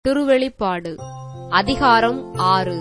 திருவெளிப்பாடு அதிகாரம் 6.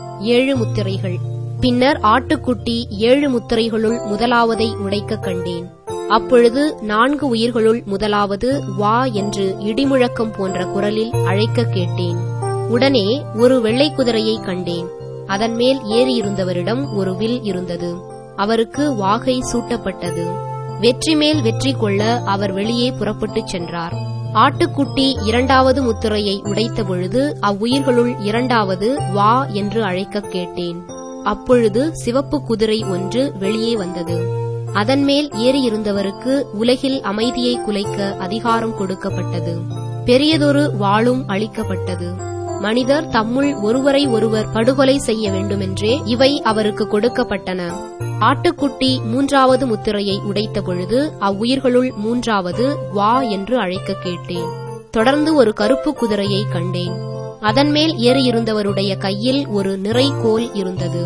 7 முத்திரைகள். பின்னர் ஆட்டுக்குட்டி 7 முத்திரைகளுள் முதலாவதை உடைக்கக் கண்டேன். அப்பொழுது 4 உயிர்களுள் முதலாவது வா என்று இடிமுழக்கம் போன்ற குரலில் அழைக்கக் கேட்டேன். உடனே ஒரு வெள்ளைக் குதிரையைக் கண்டேன். அதன் மேல் ஏறியிருந்தவரிடம் ஒரு வில் இருந்தது. அவருக்கு வாகை சூட்டப்பட்டது. வெற்றி மேல் வெற்றி கொள்ள அவர் வெளியே புறப்பட்டுச் சென்றார். ஆட்டுக்குட்டி 2வது முத்திரையை உடைத்த பொழுது அவ்வுயிர்களுள் 2வது வா என்று அழைக்கக் கேட்டேன். அப்பொழுது சிவப்பு குதிரை ஒன்று வெளியே வந்தது. அதன் மேல் ஏறியிருந்தவருக்கு உலகில் அமைதியை குலைக்க அதிகாரம் கொடுக்கப்பட்டது. பெரியதொரு வாளும் அளிக்கப்பட்டது. மனிதர் தம்முள் ஒருவரை ஒருவர் படுகொலை செய்ய வேண்டுமென்றே இவை அவருக்கு கொடுக்கப்பட்டன. ஆட்டுக்குட்டி 3வது முத்திரையை உடைத்த பொழுது அவ்வுயிர்களுள் 3வது வா என்று அழைக்கக் கேட்டேன். தொடர்ந்து ஒரு கருப்பு குதிரையை கண்டேன். அதன் மேல் ஏறியிருந்தவருடைய கையில் ஒரு நிறைகோல் இருந்தது.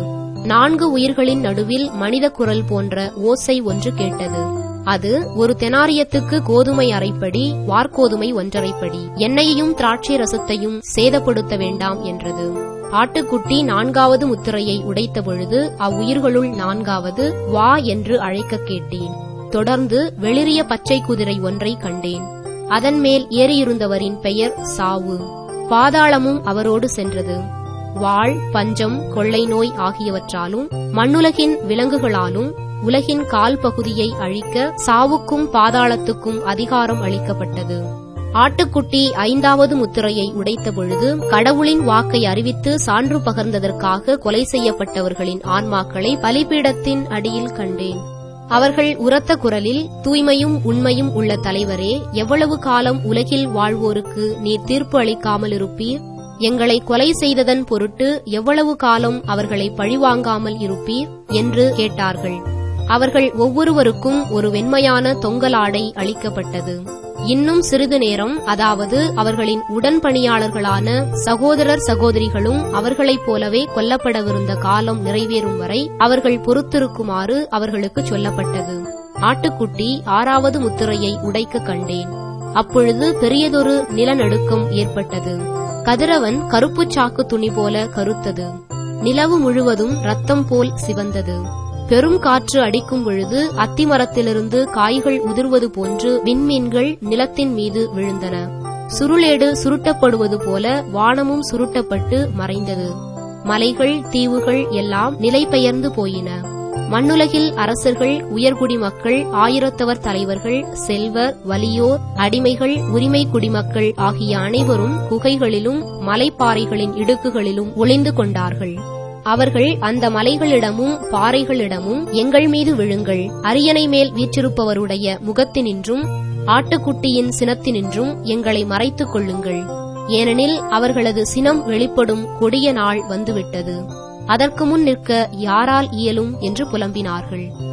4 உயிர்களின் நடுவில் மனித குரல் போன்ற ஓசை ஒன்று கேட்டது. அது ஒரு தெனாரியத்துக்கு கோதுமை அரைப்படி, வார்கோதுமை 1/2 படி, எண்ணெயையும் திராட்சை ரசத்தையும் சேதப்படுத்த வேண்டாம் என்றது. ஆட்டுக்குட்டி 4வது முத்திரையை உடைத்த பொழுது அவ்வுயிர்களுள் 4வது வா என்று அழைக்கக் கேட்டேன். தொடர்ந்து வெளிரிய பச்சை குதிரை ஒன்றை கண்டேன். அதன் மேல் ஏறியிருந்தவரின் பெயர் சாவு. பாதாளமும் அவரோடு சென்றது. வாள், பஞ்சம், கொள்ளை நோய் ஆகியவற்றாலும் மண்ணுலகின் விலங்குகளாலும் உலகின் கால் பகுதியை அழிக்க சாவுக்கும் பாதாளத்துக்கும் அதிகாரம் அளிக்கப்பட்டது. ஆட்டுக்குட்டி 5வது முத்திரையை உடைத்த பொழுது கடவுளின் வாக்கை அறிவித்து சான்று பகர்ந்ததற்காக கொலை செய்யப்பட்டவர்களின் ஆன்மாக்களை பலிபீடத்தின் அடியில் கண்டேன். அவர்கள் உரத்த குரலில், தூய்மையும் உண்மையும் உள்ள தலைவரே, எவ்வளவு காலம் உலகில் வாழ்வோருக்கு நீர் தீர்ப்பு அளிக்காமல் இருப்பீர்? எங்களை கொலை செய்ததன் பொருட்டு எவ்வளவு காலம் அவர்களை பழிவாங்காமல் இருப்பீர் என்று கேட்டார்கள். அவர்கள் ஒவ்வொருவருக்கும் ஒரு வெண்மையான தொங்கலாடை அளிக்கப்பட்டது. இன்னும் சிறிது நேரம், அதாவது அவர்களின் உடன்பணியாளர்களான சகோதரர் சகோதரிகளும் அவர்களைப் போலவே கொல்லப்படவிருந்த காலம் நிறைவேறும் வரை அவர்கள் பொறுத்திருக்குமாறு அவர்களுக்கு சொல்லப்பட்டது. ஆட்டுக்குட்டி 6வது முத்திரையை உடைக்க கண்டேன். அப்பொழுது பெரியதொரு நிலநடுக்கம் ஏற்பட்டது. கதிரவன் கருப்புச் சாக்கு துணி போல கருத்தது. நிலவு முழுவதும் இரத்தம் போல் சிவந்தது. பெரும் காற்று அடிக்கும் பொழுது அத்திமரத்திலிருந்து காய்கள் உதிர்வது போன்று விண்மீன்கள் நிலத்தின் மீது விழுந்தன. சுருளேடு சுருட்டப்படுவது போல வானமும் சுருட்டப்பட்டு மறைந்தது. மலைகள், தீவுகள் எல்லாம் நிலை பெயர்ந்து போயின. மண்ணுலகில் அரசர்கள், உயர்குடி மக்கள், ஆயிரத்தவர் தலைவர்கள், செல்வர், வலியோர், அடிமைகள், உரிமை குடிமக்கள் ஆகிய அனைவரும் குகைகளிலும் மலைப்பாறைகளின் இடுக்குகளிலும் ஒளிந்து கொண்டார்கள். அவர்கள் அந்த மலைகளிடமும் பாறைகளிடமும், எங்கள் மீது விழுங்கள், அரியணை மேல் வீற்றிருப்பவருடைய முகத்தினின்றும் ஆட்டுக்குட்டியின் சினத்தினின்றும் எங்களை மறைத்துக் கொள்ளுங்கள், ஏனெனில் அவர்களது சினம் வெளிப்படும் கொடிய நாள் வந்துவிட்டது. அதற்கு முன் நிற்க யாரால் இயலும் என்று புலம்பினார்கள்.